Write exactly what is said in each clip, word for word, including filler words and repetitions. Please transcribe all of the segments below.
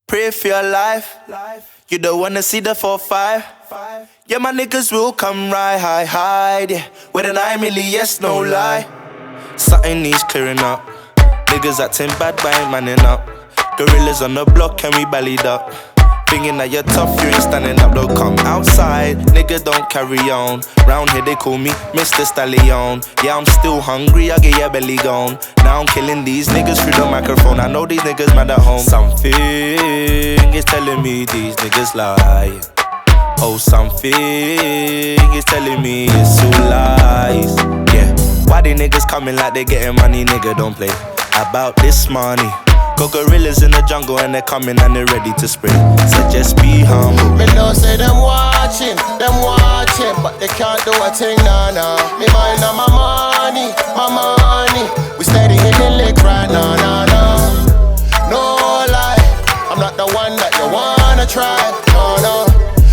Pray for your life. You don't wanna see the four five. Yeah, my niggas will come right high, hide. Yeah, with an eye milli, yes, no lie. Something needs clearing up. Niggas acting bad, but ain't manning up. Gorillas on the block, and we ballied up. Thinking that you're tough, you ain't standing up, don't come outside. Nigga, don't carry on. Round here they call me Mister Stallion. Yeah, I'm still hungry, I get your belly gone. Now I'm killing these niggas through the microphone. I know these niggas mad at home. Something is telling me these niggas lie. Oh, something is telling me it's all lies. Yeah, why they niggas coming like they getting money? Nigga, don't play about this money. Got gorillas in the jungle and they're coming and they're ready to spray. So just be humble. Me know say them watching, them watching, but they can't do a thing, nah, nah. Me mind on my money, my money. We steady in the lick right now, nah, nah. No lie, I'm not the one that you wanna try, no, no.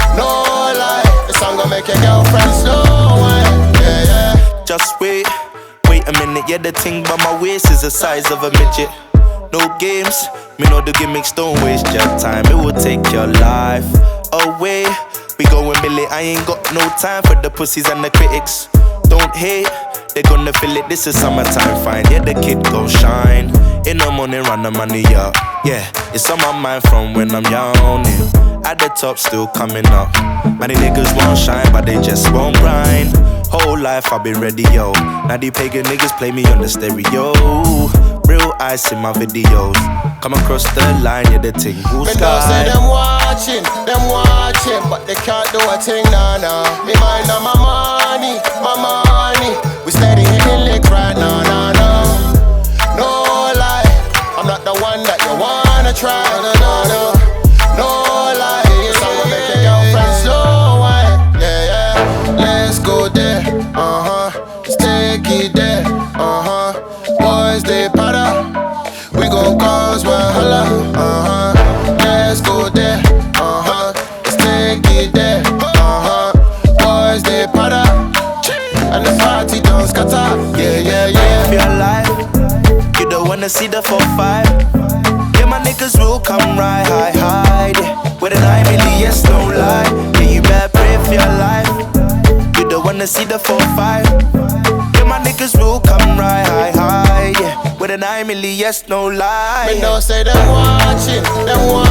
No lie, the song gon' make your girlfriend slow wine, yeah, yeah. Just wait, wait a minute, yeah, the thing but my waist is the size of a midget. No games, me know the gimmicks, don't waste your time. It will take your life away. We going Billy, I ain't got no time for the pussies and the critics. Don't hate, they gonna feel it, this is summertime fine. Yeah, the kid gon' shine. In the morning, run the money up. Yeah, it's on my mind from when I'm yawning. At the top, still coming up. Many niggas won't shine, but they just won't grind. Whole life I've been ready, yo. Now the pagan niggas play me on the stereo. Real ice in my videos. Come across the line, yeah, the thing will sky. Me know say them watching, them watching, but they can't do a thing, nah, nah. Me mind on my money, my money. We steady in the lick right now, nah, nah. No lie, I'm not the one that you wanna try, no, no, no. No lie, this song will make your girlfriend slow wine, yeah, yeah. Let's go there, uh-huh. Let's take it there, uh-huh. Boys, they para. We gon' cause wahala, uh-huh. Let's go there, uh-huh. Let's take it there, uh-huh. Boys, they para. And the party don't scatter, yeah, yeah, yeah. If you're alive, you don't wanna see the four five. Yeah, my niggas will come right high, hide. Yeah, with an eye milli, yes, no lie. Yeah, you better pray for your life. You don't wanna see the four five. Yeah, my niggas will come right high, high. Yeah, with an eye milli, yes, no lie. Me know say them watching, them watching.